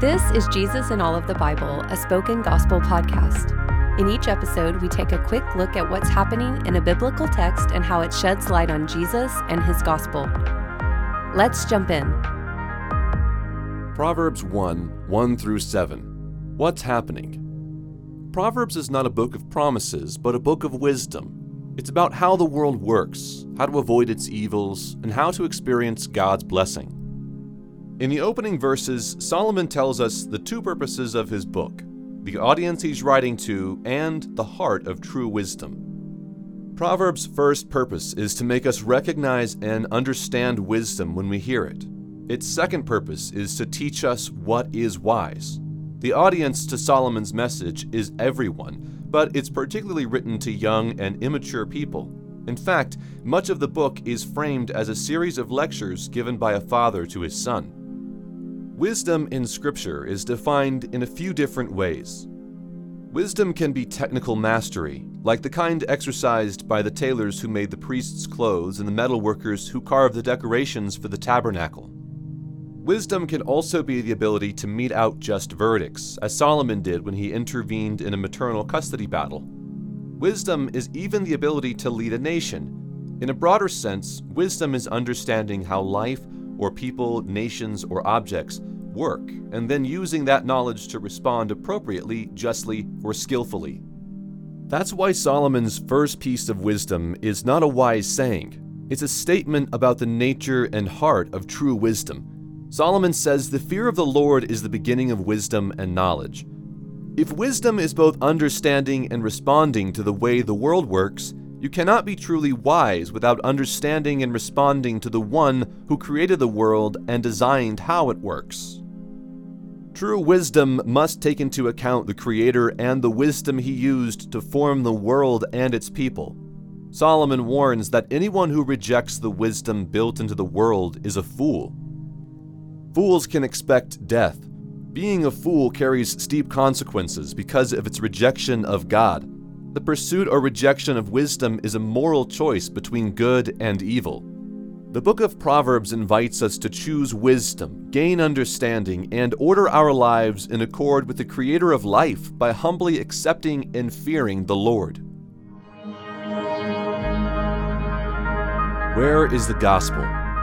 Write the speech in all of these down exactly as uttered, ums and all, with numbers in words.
This is Jesus in All of the Bible, a spoken gospel podcast. In each episode, we take a quick look at what's happening in a biblical text and how it sheds light on Jesus and his gospel. Let's jump in. Proverbs one, one through seven. What's happening? Proverbs is not a book of promises, but a book of wisdom. It's about how the world works, how to avoid its evils, and how to experience God's blessing. In the opening verses, Solomon tells us the two purposes of his book, the audience he's writing to, and the heart of true wisdom. Proverbs' first purpose is to make us recognize and understand wisdom when we hear it. Its second purpose is to teach us what is wise. The audience to Solomon's message is everyone, but it's particularly written to young and immature people. In fact, much of the book is framed as a series of lectures given by a father to his son. Wisdom in Scripture is defined in a few different ways. Wisdom can be technical mastery, like the kind exercised by the tailors who made the priests' clothes and the metalworkers who carved the decorations for the tabernacle. Wisdom can also be the ability to mete out just verdicts, as Solomon did when he intervened in a maternal custody battle. Wisdom is even the ability to lead a nation. In a broader sense, wisdom is understanding how life, or people, nations, or objects work, and then using that knowledge to respond appropriately, justly, or skillfully. That's why Solomon's first piece of wisdom is not a wise saying. It's a statement about the nature and heart of true wisdom. Solomon says the fear of the Lord is the beginning of wisdom and knowledge. If wisdom is both understanding and responding to the way the world works, you cannot be truly wise without understanding and responding to the one who created the world and designed how it works. True wisdom must take into account the Creator and the wisdom he used to form the world and its people. Solomon warns that anyone who rejects the wisdom built into the world is a fool. Fools can expect death. Being a fool carries steep consequences because of its rejection of God. The pursuit or rejection of wisdom is a moral choice between good and evil. The book of Proverbs invites us to choose wisdom, gain understanding, and order our lives in accord with the Creator of life by humbly accepting and fearing the Lord. Where is the gospel?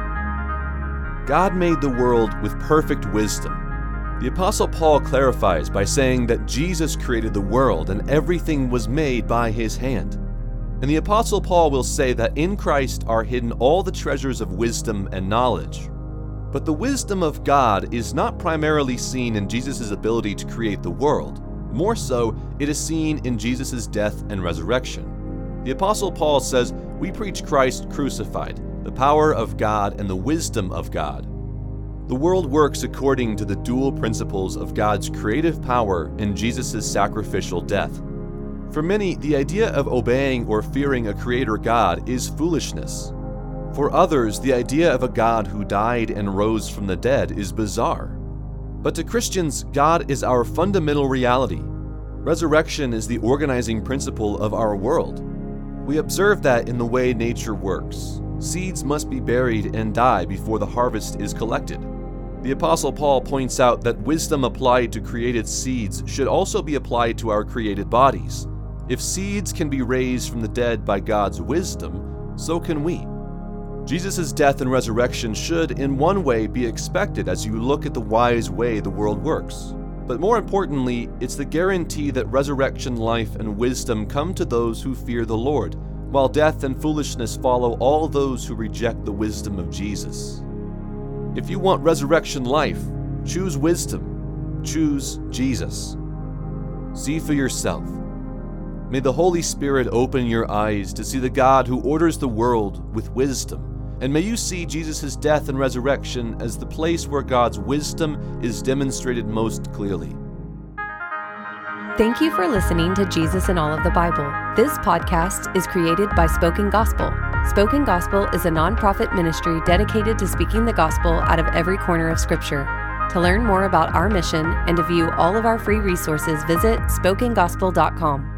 God made the world with perfect wisdom. The Apostle Paul clarifies by saying that Jesus created the world and everything was made by his hand. And the Apostle Paul will say that in Christ are hidden all the treasures of wisdom and knowledge. But the wisdom of God is not primarily seen in Jesus' ability to create the world. More so, it is seen in Jesus' death and resurrection. The Apostle Paul says, "We preach Christ crucified, the power of God and the wisdom of God." The world works according to the dual principles of God's creative power and Jesus' sacrificial death. For many, the idea of obeying or fearing a creator God is foolishness. For others, the idea of a God who died and rose from the dead is bizarre. But to Christians, God is our fundamental reality. Resurrection is the organizing principle of our world. We observe that in the way nature works. Seeds must be buried and die before the harvest is collected. The Apostle Paul points out that wisdom applied to created seeds should also be applied to our created bodies. If seeds can be raised from the dead by God's wisdom, so can we. Jesus' death and resurrection should, in one way, be expected as you look at the wise way the world works. But more importantly, it's the guarantee that resurrection life and wisdom come to those who fear the Lord, while death and foolishness follow all those who reject the wisdom of Jesus. If you want resurrection life, choose wisdom. Choose Jesus. See for yourself. May the Holy Spirit open your eyes to see the God who orders the world with wisdom, and may you see Jesus' death and resurrection as the place where God's wisdom is demonstrated most clearly. Thank you for listening to Jesus in All of the Bible. This podcast is created by Spoken Gospel. Spoken Gospel is a nonprofit ministry dedicated to speaking the gospel out of every corner of Scripture. To learn more about our mission and to view all of our free resources, visit spoken gospel dot com.